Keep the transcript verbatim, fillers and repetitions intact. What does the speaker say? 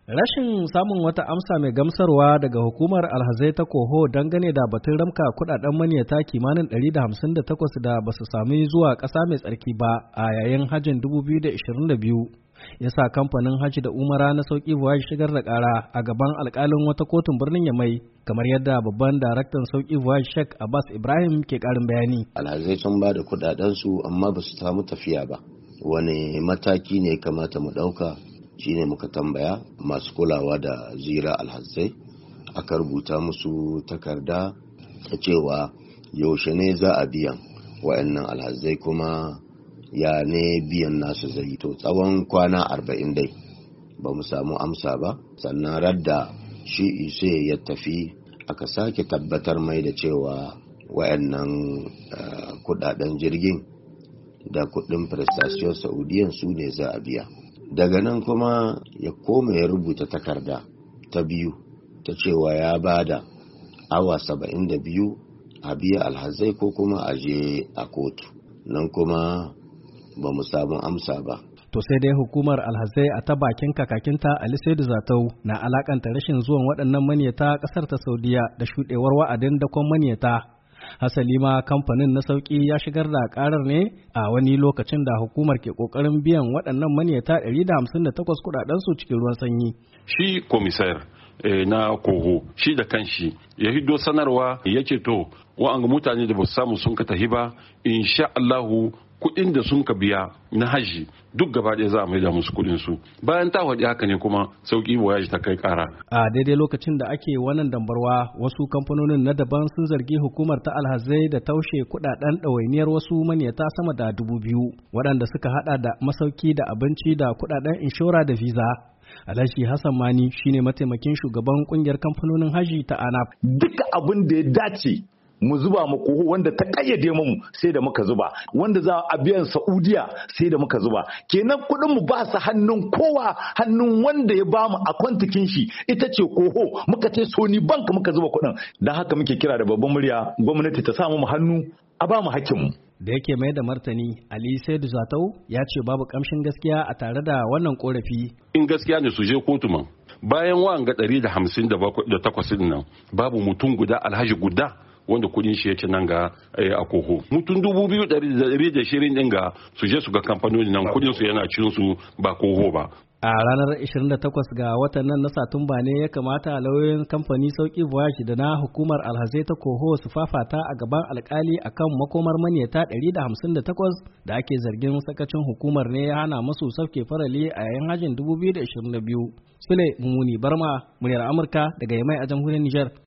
Rashin samun wata amsa mai gamsarwa daga hukumar alhazai ta Koho dangane da batun ramka kudaden maniyata kimanin ɗari da hamsin da takwas da ba su sami zuwa ƙasa mai tsarki ba a yayin hajjin dubu biyu da ashirin da biyu ya sa kamfanin hajji da umara na sauƙi voyage shigar da ƙara a gaban alƙalin wata kotun birnin Yamai, kamar yadda babban daraktan sauƙi voyage Sheikh Abbas Ibrahim ke ƙarin bayani. Alhazai sun ba da kudadensu amma ba su samu tafiya ba. Wani mataki ne kamata mu ɗauka? Shine muka tambaya masu kulawa da zira alhazai, aka rubuta musu takarda ta cewa yaushe ne za a biyan wa'annan alhazai kuma ya ne biyan nasu zai. To tsawon kwana arba'in dai ba mu samu amsa ba, sannan radda shi ise ya tafi aka sake tabbatar mai da cewa wa'annan uh, kudaden jirgin da kudin prestation saudiyan su ne za a biya. Daga nan kuma ya koma ya rubuta takarda ta biyu ta cewa ya bada awa saba'in da biyu a biya alhazai ko kuma a je a kotu. Nan kuma ba mu samu amsa ba. To sai dai hukumar alhazai a ta bakin kakakinta Ali Saidu Zatau na alakanta rashin zuwan waɗannan maniyata ƙasar ta Saudiya da shuɗewar wa'adin dakon maniyata. Hasali ma kamfanin na sauƙi ya shigar da ƙarar ne a wani lokacin da hukumar ke ƙoƙarin biyan waɗannan maniyata ɗari da hamsin da takwas kuɗaɗensu cikin ruwan sanyi. Shi komisar eh, na Koho shi da kanshi ya hiddo sanarwa yake to wa'anga mutane da ba su samu sun ka tahi ba, insha Allahu kuɗin da sun ka biya na haji duk gaba ɗaya za a maida musu kuɗin su. Bayan ta faɗi haka ne kuma sauƙi voyage ta kai ƙara. A daidai lokacin da ake wannan dambarwa, wasu kamfanonin na daban sun zargi hukumar ta alhazai da taushe kuɗaɗen ɗawainiyar wasu maniyata sama da dubu biyu, waɗanda suka haɗa da masauki da abinci da kuɗaɗen inshora da visa. Alhaji Hassan Mani shine mataimakin shugaban ƙungiyar kamfanonin haji ta ANAP. Duka abin da ya dace mu zuba mu koho wanda ta kayyade mu sai da muka zuba, wanda za a biyan Saudiya sai da muka zuba. Kenan kuɗin mu ba su hannun kowa, hannun wanda ya bamu a kwantikin shi ita ce koho, muka ce Sony Bank muka zuba kuɗin. Dan haka muke kira da babban murya gwamnati ta samu mu hannu a ba mu hakkin mu. Da yake mai da martani, Ali Saidu Zatau ya ce babu kamshin gaskiya a tare da wannan korafi. In gaskiya ne su je kotu man. Bayan wa'anga ɗari da hamsin da takwas nan babu mutum guda alhaji guda wanda kudin shi yake nan ga a Koho. Mutum dubu biyu ɗari da shirin ɗin ga su je su ga kamfanoni nan kudin su yana cin su ba Koho ba. A ranar ashirin da takwas ga watan nan na Satumba ne ya kamata lauyoyin kamfani Sauki Voyage da na hukumar alhazai ta Koho su fafata a gaban alkali akan makomar maniyata ɗari da hamsin da takwas da ake zargin sakacin hukumar ne ya hana musu sauke farali a yayin hajjin dubu biyu da ashirin da biyu. Sule Mumuni Barma, muryar Amurka daga Yamai a jamhuriyar Nijar.